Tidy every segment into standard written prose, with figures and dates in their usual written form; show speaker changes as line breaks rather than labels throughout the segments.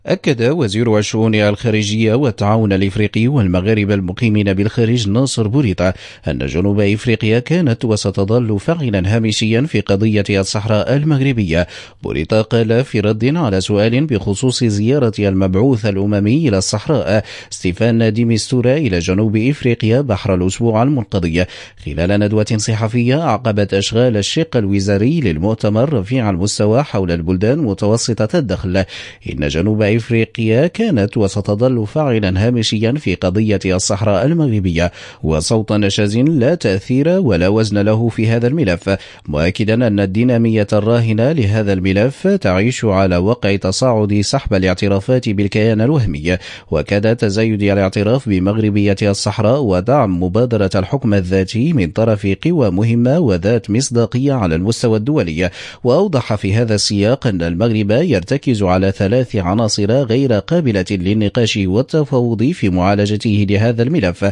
أكد وزير الشؤون الخارجية والتعاون الإفريقي والمغاربة المقيمين بالخارج ناصر بوريطة أن جنوب إفريقيا كانت وستظل فاعلا هامشيا في قضية الصحراء المغربية. بوريطة قال في رد على سؤال بخصوص زيارة المبعوث الأممي إلى الصحراء ستيفان دي ميستورا إلى جنوب إفريقيا بحر الأسبوع المنقضي خلال ندوة صحفية عقبت أشغال الشق الوزاري للمؤتمر رفيع المستوى حول البلدان متوسطة الدخل، إن جنوب إفريقيا كانت وستظل فاعلا هامشيا في قضية الصحراء المغربية وصوت نشاز لا تأثير ولا وزن له في هذا الملف، مؤكدا أن الدينامية الراهنة لهذا الملف تعيش على وقع تصاعد سحب الاعترافات بالكيان الوهمي وكاد تزايد الاعتراف بمغربية الصحراء ودعم مبادرة الحكم الذاتي من طرف قوى مهمة وذات مصداقية على المستوى الدولي. وأوضح في هذا السياق أن المغرب يرتكز على 3 عناصر غير قابلة للنقاش والتفاوض في معالجته لهذا الملف،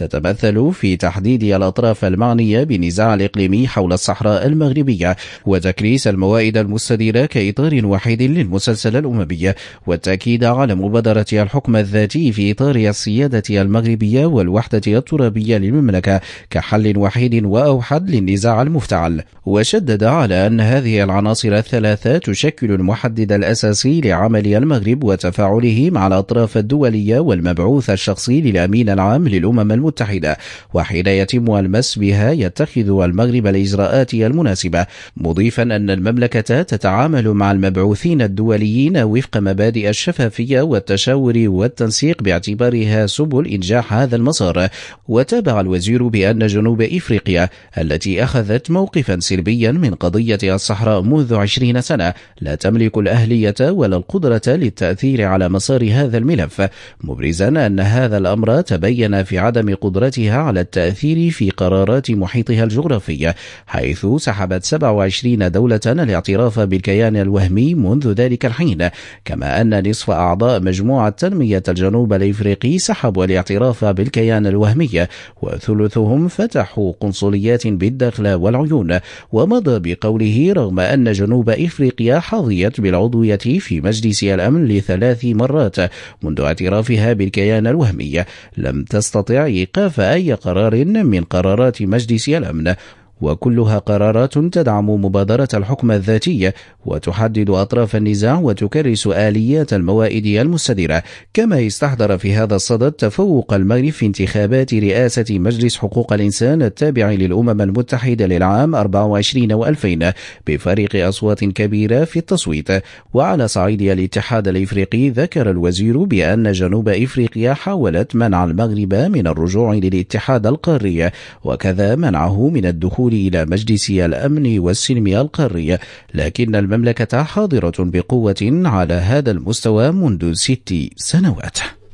تتمثل في تحديد الأطراف المعنية بالنزاع الإقليمي حول الصحراء المغربية وتكريس الموائد المستديرة كإطار وحيد للمسلسل الأممي، والتأكيد على مبادرة الحكم الذاتي في إطار السيادة المغربية والوحدة الترابية للمملكة كحل وحيد وأوحد للنزاع المفتعل. وشدد على أن هذه العناصر الثلاثة تشكل المحدد الأساسي لعمل المغرب وتفاعله مع الأطراف الدولية والمبعوث الشخصي للأمين العام للأمم المتحدة، وحين يتم المس بها يتخذ المغرب الإجراءات المناسبة، مضيفا أن المملكة تتعامل مع المبعوثين الدوليين وفق مبادئ الشفافية والتشاور والتنسيق باعتبارها سبل إنجاح هذا المسار. وتابع الوزير بأن جنوب إفريقيا التي أخذت موقفا سلبيا من قضية الصحراء منذ 20 سنة لا تملك الأهلية ولا القدرة للتأثير على مسار هذا الملف، مبرزا أن هذا الأمر تبين في عدم قدرتها على التأثير في قرارات محيطها الجغرافي، حيث سحبت 27 دولة الاعتراف بالكيان الوهمي منذ ذلك الحين، كما أن نصف أعضاء مجموعة تنمية الجنوب الإفريقي سحبوا الاعتراف بالكيان الوهمي، وثلثهم فتحوا قنصليات بالداخل والعيون. ومضى بقوله رغم أن جنوب إفريقيا حظيت بالعضوية في مجلس الأمن ل3 مرات منذ اعترافها بالكيان الوهمي، لم تستطع إيقاف أي قرار من قرارات مجلس الأمن، وكلها قرارات تدعم مبادرة الحكم الذاتي وتحدد أطراف النزاع وتكرس آليات الموائد المستديرة. كما استحضر في هذا الصدد تفوق المغرب في انتخابات رئاسة مجلس حقوق الإنسان التابع للأمم المتحدة للعام 24 و2000 بفارق أصوات كبيرة في التصويت. وعلى صعيد الاتحاد الإفريقي ذكر الوزير بأن جنوب إفريقيا حاولت منع المغرب من الرجوع للاتحاد القاري وكذا منعه من الدخول إلى مجلس الأمن والسلم القاري، لكن المملكة حاضرة بقوة على هذا المستوى منذ 6 سنوات.